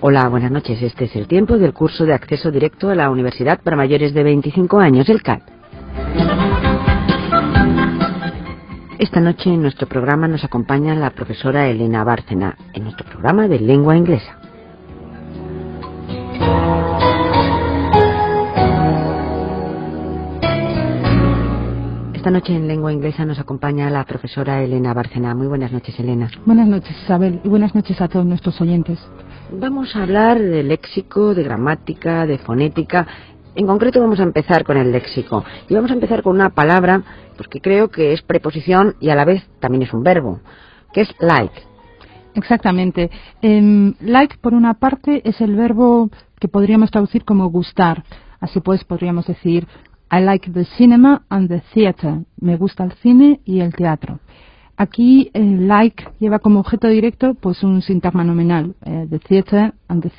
Hola, buenas noches. Este es el tiempo del curso de acceso directo a la Universidad para mayores de 25 años, el CAT. Esta noche en nuestro programa nos acompaña la profesora Elena Bárcena, en nuestro programa de lengua inglesa. Esta noche en lengua inglesa nos acompaña la profesora Elena Bárcena. Muy buenas noches, Elena. Buenas noches, Isabel, y buenas noches a todos nuestros oyentes. Vamos a hablar de léxico, de gramática, de fonética. En concreto vamos a empezar con el léxico. Y vamos a empezar con una palabra pues que creo que es preposición y a la vez también es un verbo, que es like. Exactamente. Like, por una parte, es el verbo que podríamos traducir como gustar. Así pues, podríamos decir, I like the cinema and the theater. Me gusta el cine y el teatro. Aquí, like lleva como objeto directo pues un sintagma nominal, the cinema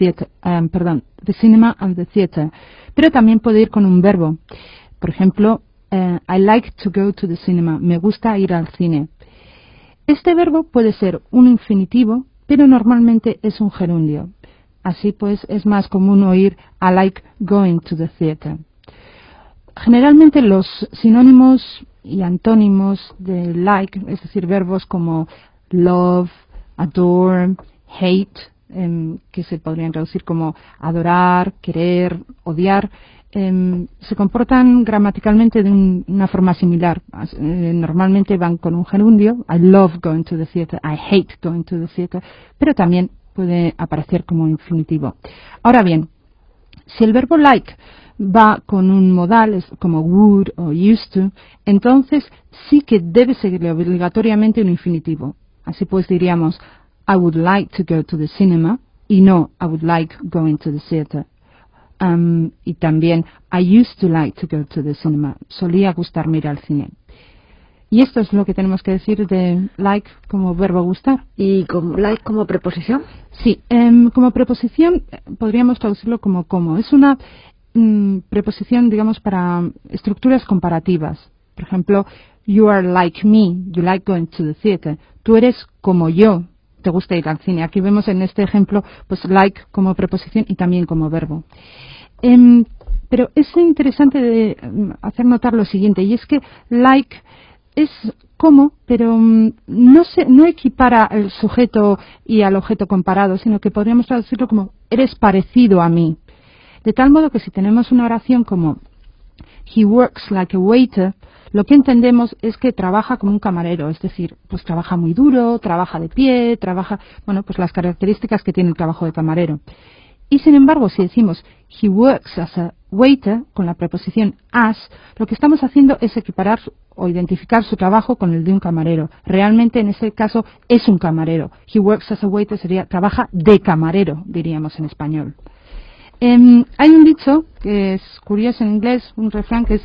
and the theater. Pero también puede ir con un verbo. Por ejemplo, I like to go to the cinema. Me gusta ir al cine. Este verbo puede ser un infinitivo, pero normalmente es un gerundio. Así pues, es más común oír I like going to the theater. Generalmente los sinónimos y antónimos de like, es decir, verbos como love, adore, hate, que se podrían traducir como adorar, querer, odiar, se comportan gramaticalmente de una forma similar. Normalmente van con un gerundio, I love going to the theater, I hate going to the theater, pero también puede aparecer como infinitivo. Ahora bien, si el verbo like va con un modal como would o used to, entonces sí que debe seguirle obligatoriamente un infinitivo. Así pues diríamos I would like to go to the cinema y no I would like going to the theater. Y también I used to like to go to the cinema. Solía gustarme ir al cine. Y esto es lo que tenemos que decir de like como verbo gustar. ¿Y con like como preposición? Sí, como preposición podríamos traducirlo como. Es una preposición, digamos, para estructuras comparativas. Por ejemplo, you are like me, you like going to the theater. Tú eres como yo, te gusta ir al cine. Aquí vemos en este ejemplo, pues like como preposición y también como verbo. Pero es interesante de hacer notar lo siguiente, y es que like es como, pero no equipara al sujeto y al objeto comparado, sino que podríamos traducirlo como eres parecido a mí. De tal modo que si tenemos una oración como he works like a waiter, lo que entendemos es que trabaja como un camarero, es decir, pues trabaja muy duro, trabaja de pie, pues las características que tiene el trabajo de camarero. Y sin embargo, si decimos he works as a waiter, con la preposición as, lo que estamos haciendo es equiparar o identificar su trabajo con el de un camarero. Realmente, en ese caso, es un camarero. He works as a waiter sería trabaja de camarero, diríamos en español. Hay un dicho que es curioso en inglés, un refrán que es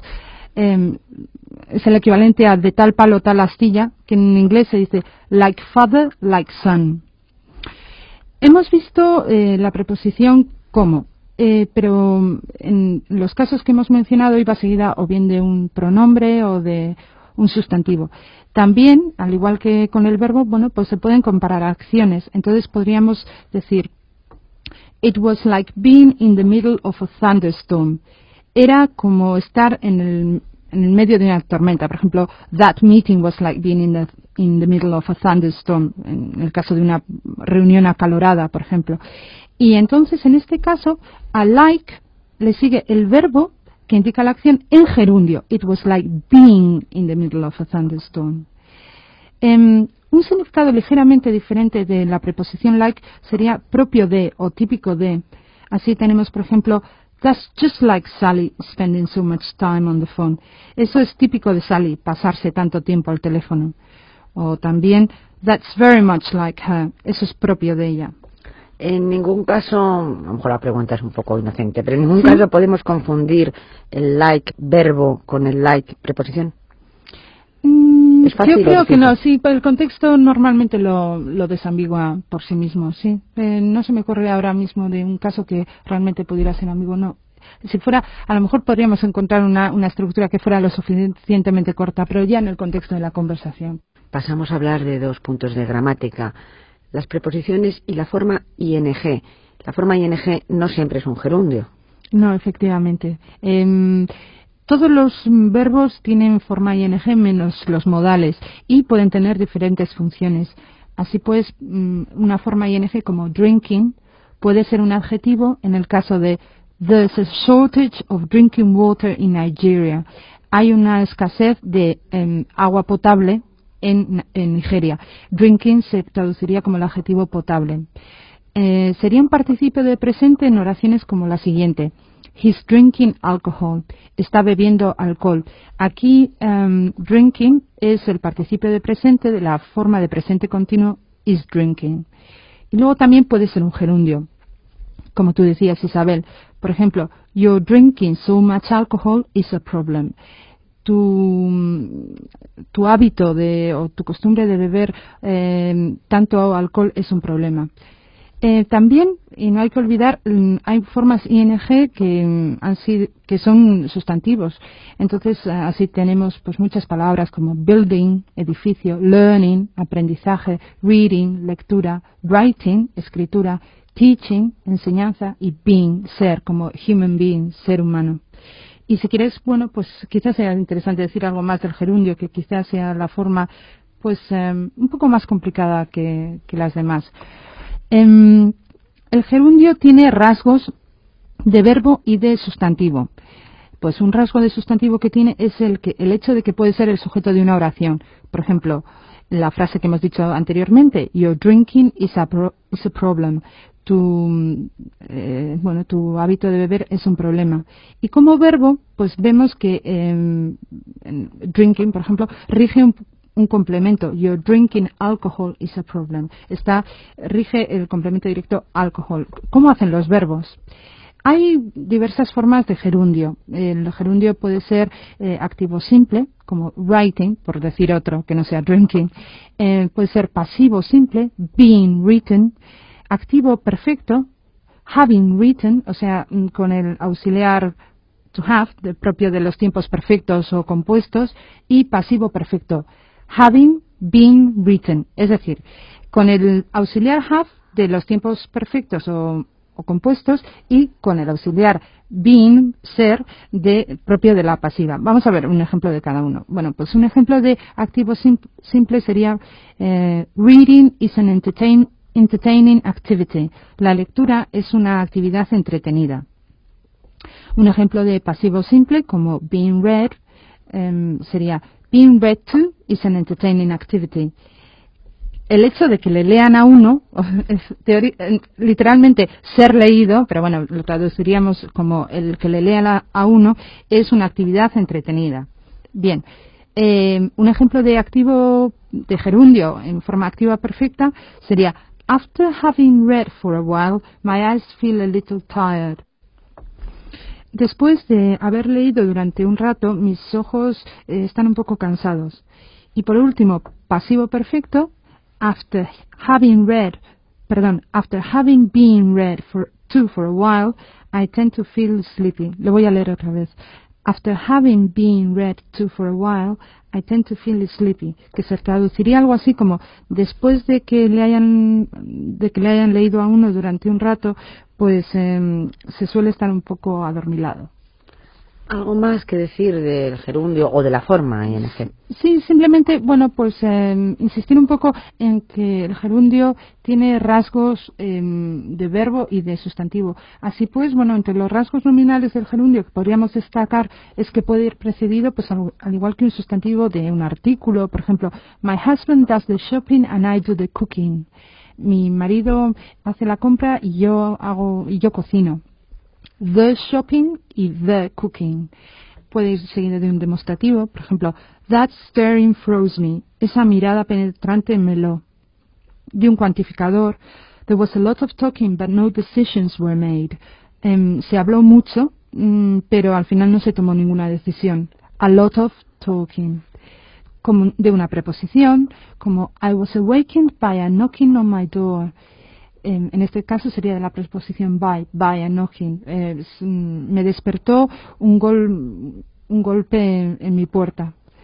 el equivalente a de tal palo tal astilla, que en inglés se dice like father, like son. Hemos visto la preposición como, pero en los casos que hemos mencionado iba seguida o bien de un pronombre o de un sustantivo. También, al igual que con el verbo, pues se pueden comparar acciones. Entonces podríamos decir it was like being in the middle of a thunderstorm. Era como estar en el medio de una tormenta. Por ejemplo, that meeting was like being in the middle of a thunderstorm, en el caso de una reunión acalorada, por ejemplo. Y entonces, en este caso, a like le sigue el verbo que indica la acción en gerundio. It was like being in the middle of a thunderstorm. Un significado ligeramente diferente de la preposición like sería propio de o típico de. Así tenemos, por ejemplo, that's just like Sally spending so much time on the phone. Eso es típico de Sally, pasarse tanto tiempo al teléfono. O también, that's very much like her. Eso es propio de ella. En ningún caso, a lo mejor la pregunta es un poco inocente, pero en ningún caso podemos confundir el like verbo con el like preposición. ¿Es fácil? Yo creo que no, sí, pero el contexto normalmente lo desambigua por sí mismo, sí. No se me ocurre ahora mismo de un caso que realmente pudiera ser ambiguo, no. Si fuera, a lo mejor podríamos encontrar una estructura que fuera lo suficientemente corta, pero ya en el contexto de la conversación. Pasamos a hablar de dos puntos de gramática, las preposiciones y la forma ing. La forma ing no siempre es un gerundio. No, efectivamente. Todos los verbos tienen forma ing menos los modales y pueden tener diferentes funciones. Así pues, una forma ing como drinking puede ser un adjetivo en el caso de There's a shortage of drinking water in Nigeria. Hay una escasez de agua potable en Nigeria. Drinking se traduciría como el adjetivo potable. Sería un participio de presente en oraciones como la siguiente. He's drinking alcohol. Está bebiendo alcohol. Aquí, drinking es el participio de presente de la forma de presente continuo is drinking. Y luego también puede ser un gerundio. Como tú decías, Isabel. Por ejemplo, you're drinking so much alcohol is a problem. Tu hábito o tu costumbre de beber tanto alcohol es un problema. También, y no hay que olvidar, hay formas ing que son sustantivos. Entonces, así tenemos pues muchas palabras como building, edificio, learning, aprendizaje, reading, lectura, writing, escritura, teaching, enseñanza, y being, ser, como human being, ser humano. Y si quieres, bueno, pues quizás sea interesante decir algo más del gerundio, que quizás sea la forma pues un poco más complicada que las demás. El gerundio tiene rasgos de verbo y de sustantivo. Pues un rasgo de sustantivo que tiene es el hecho de que puede ser el sujeto de una oración. Por ejemplo, la frase que hemos dicho anteriormente, your drinking is a problem. Tu hábito de beber es un problema. Y como verbo, pues vemos que drinking, por ejemplo, rige un complemento. Your drinking alcohol is a problem. Rige el complemento directo alcohol. ¿Cómo hacen los verbos? Hay diversas formas de gerundio. El gerundio puede ser activo simple, como writing, por decir otro que no sea drinking. Puede ser pasivo simple, being written. Activo perfecto, having written, o sea, con el auxiliar to have, propio de los tiempos perfectos o compuestos. Y pasivo perfecto, having been written, es decir, con el auxiliar have de los tiempos perfectos o compuestos y con el auxiliar been, ser, propio de la pasiva. Vamos a ver un ejemplo de cada uno. Bueno, pues un ejemplo de activo simple sería reading is an entertaining activity. La lectura es una actividad entretenida. Un ejemplo de pasivo simple como being read sería being read to is an entertaining activity. El hecho de que le lean a uno, literalmente ser leído, pero bueno, lo traduciríamos como el que le lean a uno, es una actividad entretenida. Bien, un ejemplo de activo de gerundio en forma activa perfecta sería after having read for a while, my eyes feel a little tired. Después de haber leído durante un rato, mis ojos están un poco cansados. Y por último, pasivo perfecto, after having been read for a while, I tend to feel sleepy. Lo voy a leer otra vez. After having been read to for a while, I tend to feel sleepy. Que se traduciría algo así como después de que le hayan leído a uno durante un rato, pues se suele estar un poco adormilado. ¿Algo más que decir del gerundio o de la forma ing? Sí, simplemente, bueno, pues insistir un poco en que el gerundio tiene rasgos de verbo y de sustantivo. Así pues, bueno, entre los rasgos nominales del gerundio que podríamos destacar es que puede ir precedido, pues al igual que un sustantivo, de un artículo. Por ejemplo, my husband does the shopping and I do the cooking. Mi marido hace la compra y yo cocino. The shopping y the cooking. Puede ir seguido de un demostrativo, por ejemplo, that staring froze me. Esa mirada penetrante me heló. De un cuantificador, there was a lot of talking but no decisions were made. Se habló mucho, pero al final no se tomó ninguna decisión. A lot of talking. Como de una preposición, como I was awakened by a knocking on my door. En este caso sería de la preposición by a knocking. Me despertó un golpe en mi puerta.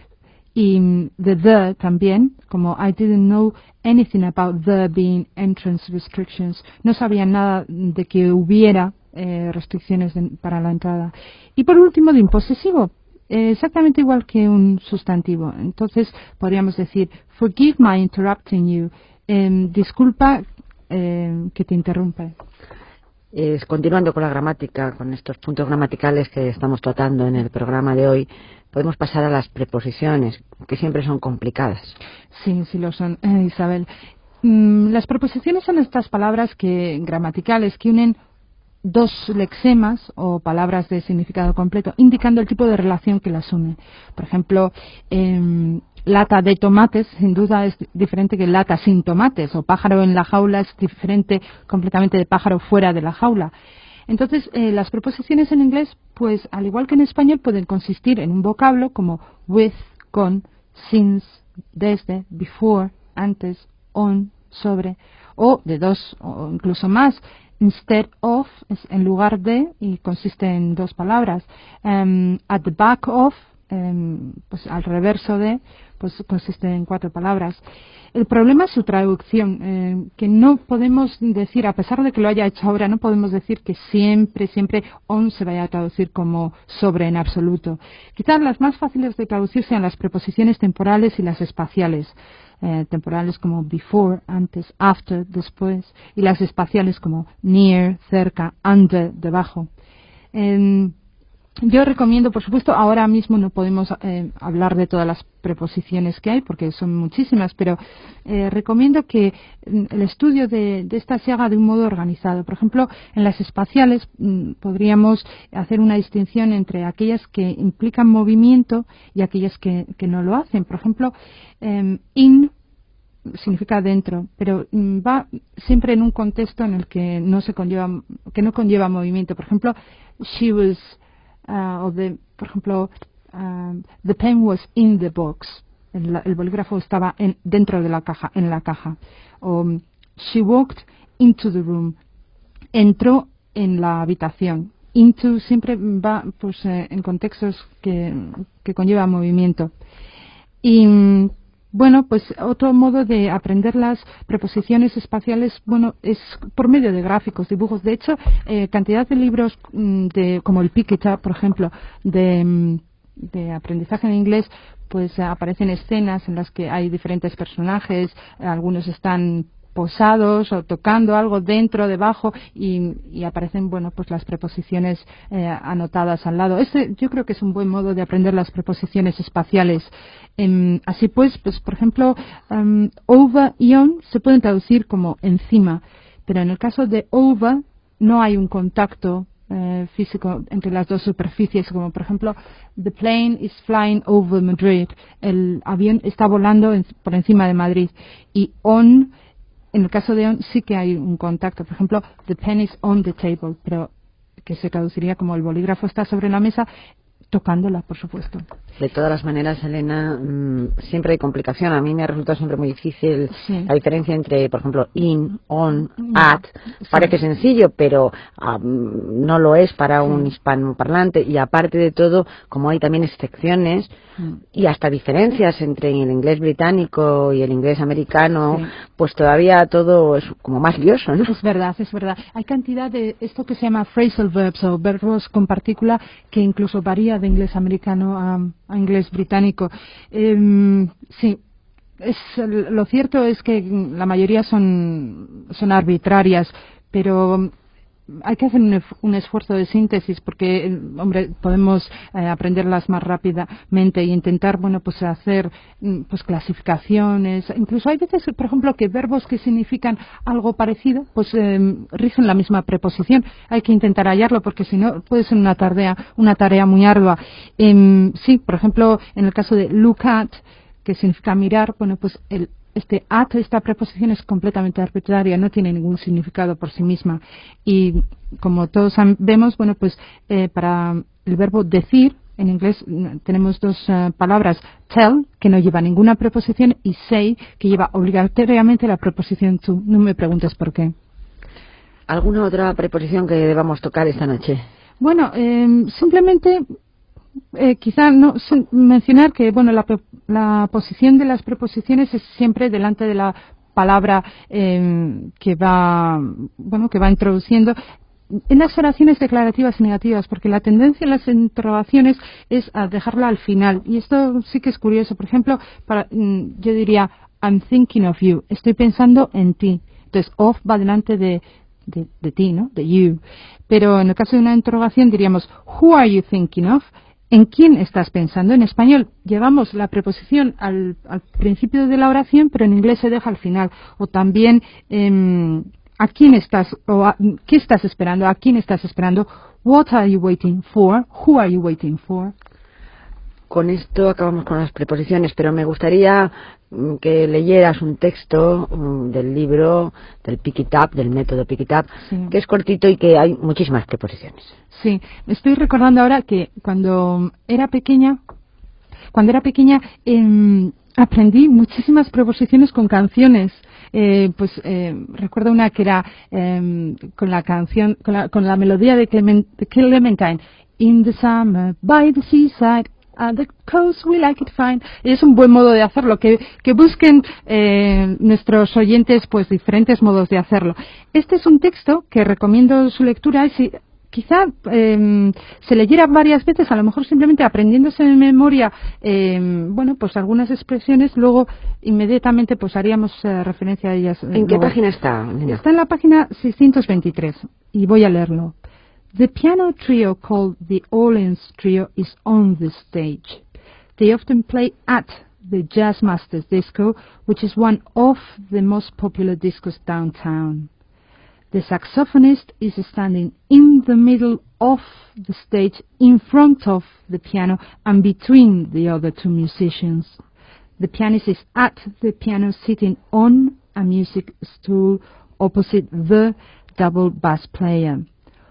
Y the también, como I didn't know anything about there being entrance restrictions. No sabía nada de que hubiera restricciones para la entrada. Y por último, de imposesivo. Exactamente igual que un sustantivo. Entonces, podríamos decir, forgive my interrupting you. Disculpa que te interrumpa. Continuando con la gramática, con estos puntos gramaticales que estamos tratando en el programa de hoy, podemos pasar a las preposiciones, que siempre son complicadas. Sí, sí lo son, Isabel. Las preposiciones son estas palabras gramaticales que unen dos lexemas o palabras de significado completo, indicando el tipo de relación que las une. Por ejemplo, lata de tomates, sin duda es diferente que lata sin tomates, o pájaro en la jaula es diferente completamente de pájaro fuera de la jaula. Entonces, las preposiciones en inglés, pues al igual que en español, pueden consistir en un vocablo como with, con, since, desde, before, antes, on, sobre, o de dos o incluso más. Instead of es en lugar de y consiste en dos palabras. At the back of, pues al reverso de, pues consiste en 4 palabras. El problema es su traducción, que no podemos decir, a pesar de que lo haya hecho ahora, no podemos decir que siempre on se vaya a traducir como sobre en absoluto. Quizás las más fáciles de traducir sean las preposiciones temporales y las espaciales. Temporales como before, antes, after, después, y las espaciales como near, cerca, under, debajo. Yo recomiendo, por supuesto, ahora mismo no podemos hablar de todas las preposiciones que hay porque son muchísimas, pero recomiendo que el estudio de estas se haga de un modo organizado. Por ejemplo, en las espaciales podríamos hacer una distinción entre aquellas que implican movimiento y aquellas que no lo hacen. Por ejemplo, in significa dentro, pero va siempre en un contexto en el que no conlleva movimiento. Por ejemplo, she was por ejemplo, the pen was in the box. El bolígrafo estaba dentro de la caja, en la caja. O she walked into the room. Entró en la habitación. Into siempre va pues en contextos que conlleva movimiento. Y bueno, pues otro modo de aprender las preposiciones espaciales, bueno, es por medio de gráficos, dibujos. De hecho, cantidad de libros como el Piketty, por ejemplo, de aprendizaje en inglés, pues aparecen escenas en las que hay diferentes personajes, algunos están posados o tocando algo dentro, debajo y aparecen, bueno, pues las preposiciones anotadas al lado. Yo creo que es un buen modo de aprender las preposiciones espaciales. Así pues, por ejemplo, over y on se pueden traducir como encima, pero en el caso de over no hay un contacto físico entre las dos superficies, como por ejemplo, the plane is flying over Madrid. El avión está volando por encima de Madrid. Y on, en el caso de on, sí que hay un contacto. Por ejemplo, the pen is on the table, pero que se traduciría como el bolígrafo está sobre la mesa, tocándola, por supuesto. De todas las maneras, Elena, siempre hay complicación. A mí me ha resultado siempre muy difícil la diferencia entre, por ejemplo, in, on, at. Parece sencillo, pero no lo es para un hispanoparlante. Y aparte de todo, como hay también excepciones y hasta diferencias entre el inglés británico y el inglés americano, pues todavía todo es como más lioso, ¿no? Es verdad, es verdad. Hay cantidad de esto que se llama phrasal verbs o verbos con partícula que incluso varía de inglés americano a inglés británico. Sí, lo cierto es que la mayoría son arbitrarias, pero hay que hacer un esfuerzo de síntesis porque, hombre, podemos aprenderlas más rápidamente e intentar, bueno, pues hacer pues clasificaciones. Incluso hay veces, por ejemplo, que verbos que significan algo parecido, pues rigen la misma preposición. Hay que intentar hallarlo porque si no puede ser una tarea muy ardua. Sí, por ejemplo, en el caso de look at, que significa mirar, bueno, pues esta preposición es completamente arbitraria, no tiene ningún significado por sí misma. Y como todos vemos, bueno, pues para el verbo decir, en inglés tenemos dos palabras, tell, que no lleva ninguna preposición, y say, que lleva obligatoriamente la preposición to. No me preguntes por qué. ¿Alguna otra preposición que debamos tocar esta noche? Bueno, simplemente quizá no mencionar que bueno la posición de las preposiciones es siempre delante de la palabra que va introduciendo en las oraciones declarativas y negativas, porque la tendencia en las interrogaciones es a dejarla al final, y esto sí que es curioso. Por ejemplo, yo diría I'm thinking of you, estoy pensando en ti. Entonces of va delante de ti, ¿no? De you. Pero en el caso de una interrogación diríamos who are you thinking of? ¿En quién estás pensando? En español llevamos la preposición al principio de la oración, pero en inglés se deja al final. O también ¿a quién estás? O ¿qué estás esperando? ¿A quién estás esperando? What are you waiting for? Who are you waiting for? Con esto acabamos con las preposiciones, pero me gustaría que leyeras un texto del libro del Pick It Up, del método Pick It Up, sí, que es cortito y que hay muchísimas preposiciones. Sí, me estoy recordando ahora que cuando era pequeña aprendí muchísimas preposiciones con canciones. Recuerdo una que era con la canción, con la melodía de Clementine. In the summer, by the seaside, at the coast we like it fine. Es un buen modo de hacerlo, que busquen nuestros oyentes pues diferentes modos de hacerlo. Este es un texto que recomiendo su lectura. Quizá se leyera varias veces, a lo mejor simplemente aprendiéndose de memoria pues algunas expresiones, luego inmediatamente pues haríamos referencia a ellas. ¿En qué página está, Nina? Está en la página 623 y voy a leerlo. The piano trio called the Orleans Trio is on the stage. They often play at the Jazz Masters Disco, which is one of the most popular discos downtown. The saxophonist is standing in the middle of the stage, in front of the piano and between the other two musicians. The pianist is at the piano sitting on a music stool opposite the double bass player.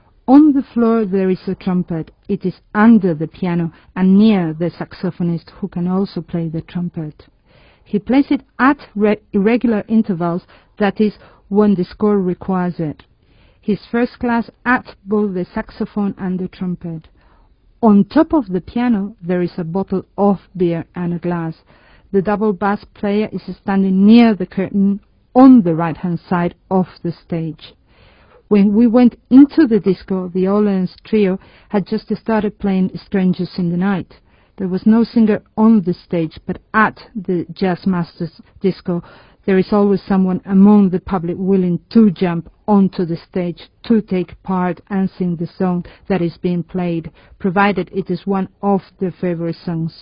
On the floor there is a trumpet. It is under the piano and near the saxophonist, who can also play the trumpet. He plays it at irregular intervals, that is, when the score requires it. He's first class at both the saxophone and the trumpet. On top of the piano there is a bottle of beer and a glass. The double bass player is standing near the curtain on the right-hand side of the stage. When we went into the disco, the Orleans Trio had just started playing Strangers in the Night. There was no singer on the stage, but at the Jazz Masters Disco, there is always someone among the public willing to jump onto the stage to take part and sing the song that is being played, provided it is one of their favorite songs.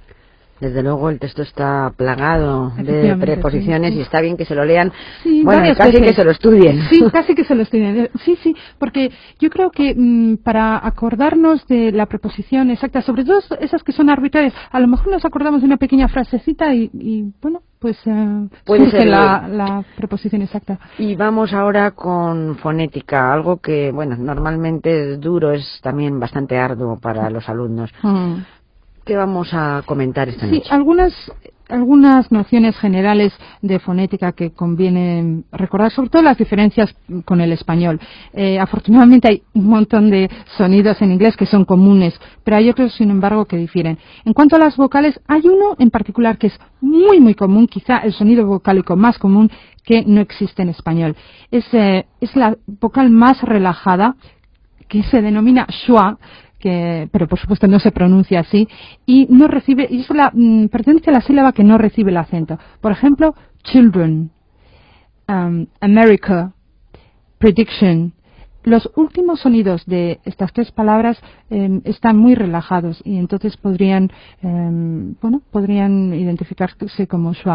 Desde luego el texto está plagado de preposiciones, sí. Y está bien que se lo lean, sí, bueno, y casi que se lo estudien. Sí, casi que se lo estudien. Sí, porque yo creo que para acordarnos de la preposición exacta, sobre todo esas que son arbitrarias, a lo mejor nos acordamos de una pequeña frasecita y bueno, pues surge la preposición exacta. Y vamos ahora con fonética, algo que, bueno, normalmente es duro, es también bastante arduo para los alumnos. ¿Qué vamos a comentar esta noche? Sí, algunas nociones generales de fonética que conviene recordar, sobre todo las diferencias con el español. Afortunadamente hay un montón de sonidos en inglés que son comunes, pero hay otros, sin embargo, que difieren. En cuanto a las vocales, hay uno en particular que es muy, muy común, quizá el sonido vocálico más común que no existe en español. Es la vocal más relajada, que se denomina schwa, pero por supuesto no se pronuncia así, y no recibe, y eso pertenece a la sílaba que no recibe el acento. Por ejemplo, children, America, prediction. Los últimos sonidos de estas tres palabras están muy relajados y entonces podrían identificarse como schwa.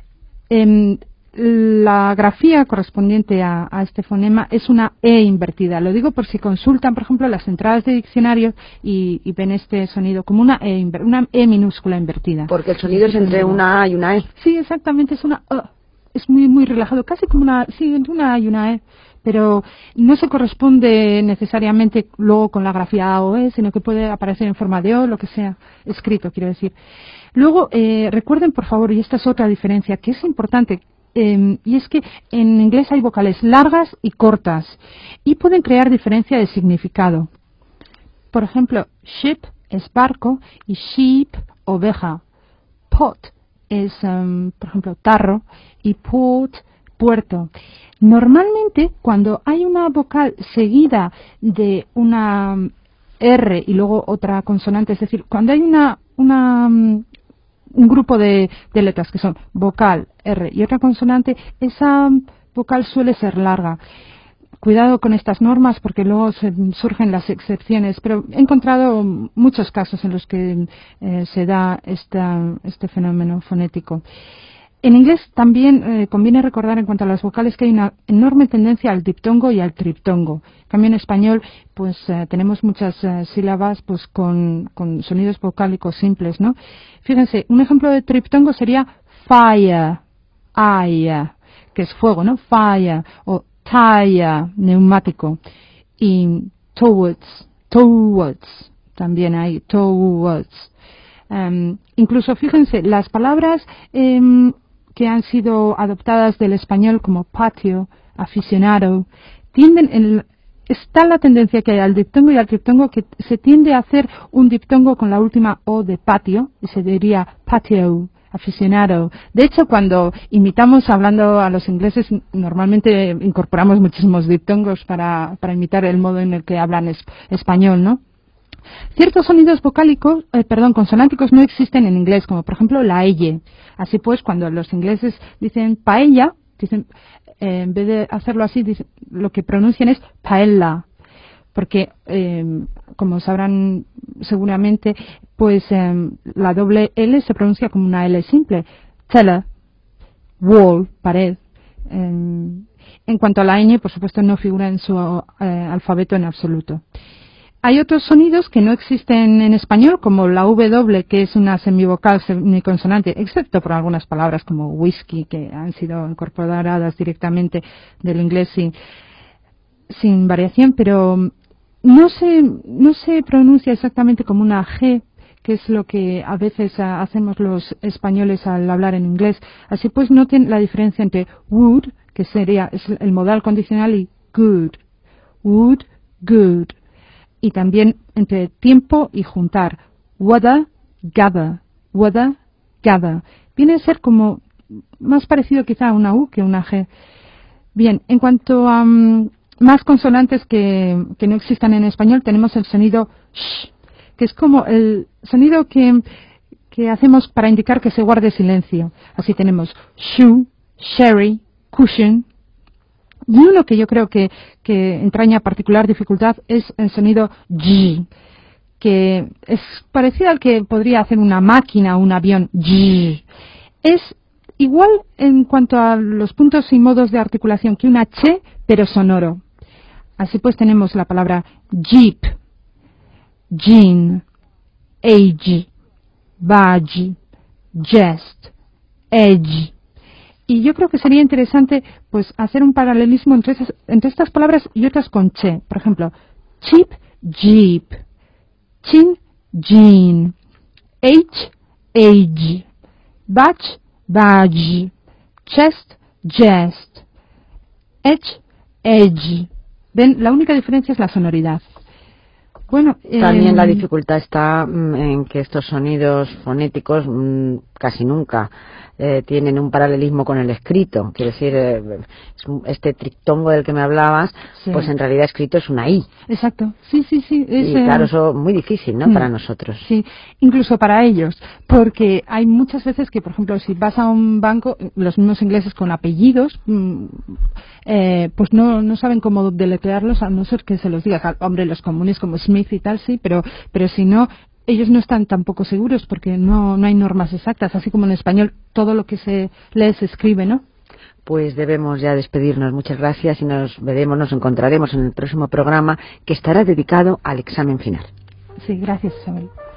La grafía correspondiente a este fonema es una E invertida. Lo digo por si consultan, por ejemplo, las entradas de diccionario y ven este sonido como una E minúscula invertida. Porque el sonido es entre una A y una E. Sí, exactamente, es una es muy, muy relajado, casi como entre una A y una E. Pero no se corresponde necesariamente luego con la grafía A o E, sino que puede aparecer en forma de O, lo que sea escrito, quiero decir. Luego, recuerden, por favor, y esta es otra diferencia que es importante, y es que en inglés hay vocales largas y cortas y pueden crear diferencia de significado. Por ejemplo, ship es barco y sheep, oveja. Pot es, por ejemplo, tarro y port, puerto. Normalmente, cuando hay una vocal seguida de una R y luego otra consonante, es decir, cuando hay un grupo de letras que son vocal, R y otra consonante, esa vocal suele ser larga. Cuidado con estas normas porque luego surgen las excepciones, pero he encontrado muchos casos en los que se da este fenómeno fonético. En inglés también conviene recordar en cuanto a las vocales que hay una enorme tendencia al diptongo y al triptongo. En cambio en español pues tenemos muchas sílabas pues con sonidos vocálicos simples, ¿no? Fíjense, un ejemplo de triptongo sería fire, air, que es fuego, ¿no? Fire, o tire, neumático, y towards, también hay towards. Incluso fíjense, las palabras que han sido adoptadas del español como patio, aficionado, está la tendencia que hay al diptongo y al triptongo que se tiende a hacer un diptongo con la última O de patio y se diría patio, aficionado. De hecho, cuando imitamos hablando a los ingleses, normalmente incorporamos muchísimos diptongos para imitar el modo en el que hablan español, ¿no? Ciertos sonidos consonánticos no existen en inglés, como por ejemplo la L. Así pues, cuando los ingleses dicen paella, en vez de hacerlo así, lo que pronuncian es paella, porque, como sabrán seguramente, pues la doble L se pronuncia como una L simple. Teller, wall, pared. En cuanto a la ñ, por supuesto, no figura en su alfabeto en absoluto. Hay otros sonidos que no existen en español, como la W, que es una semivocal semiconsonante, excepto por algunas palabras como whisky, que han sido incorporadas directamente del inglés sin variación, pero no se pronuncia exactamente como una G, que es lo que a veces hacemos los españoles al hablar en inglés. Así pues, noten la diferencia entre would, que es el modal condicional, y good. Would, good. Y también entre tiempo y juntar. Woulda, gather. Woulda, gather. Viene a ser como más parecido quizá a una U que a una G. Bien, en cuanto a más consonantes que no existan en español, tenemos el sonido sh, que es como el sonido que hacemos para indicar que se guarde silencio. Así tenemos shoe, sherry, cushion. Y uno que yo creo que entraña particular dificultad es el sonido G, que es parecido al que podría hacer una máquina o un avión. G. Es igual en cuanto a los puntos y modos de articulación que una Ch, pero sonoro. Así pues tenemos la palabra jeep, jean, age, badge, jest, edge. Y yo creo que sería interesante pues hacer un paralelismo entre estas palabras y otras con che. Por ejemplo, cheap, jeep, chin, jean, age, batch, badge, chest, jest, edge. ¿Ven? La única diferencia es la sonoridad. Bueno, también la dificultad está en que estos sonidos fonéticos casi nunca tienen un paralelismo con el escrito. Quiero decir, este triptongo del que me hablabas, sí, pues en realidad escrito es una I. Exacto, sí. Y claro, eso es muy difícil, ¿no?, para nosotros. Sí, incluso para ellos, porque hay muchas veces que, por ejemplo, si vas a un banco, los mismos ingleses con apellidos, pues no saben cómo deletrearlos, a no ser que se los digas. Hombre, los comunes como Smith y tal, sí, pero si no, ellos no están tampoco seguros porque no hay normas exactas, así como en español todo lo que se lee se escribe, ¿no? Pues debemos ya despedirnos. Muchas gracias y nos encontraremos en el próximo programa, que estará dedicado al examen final. Sí, gracias, Isabel.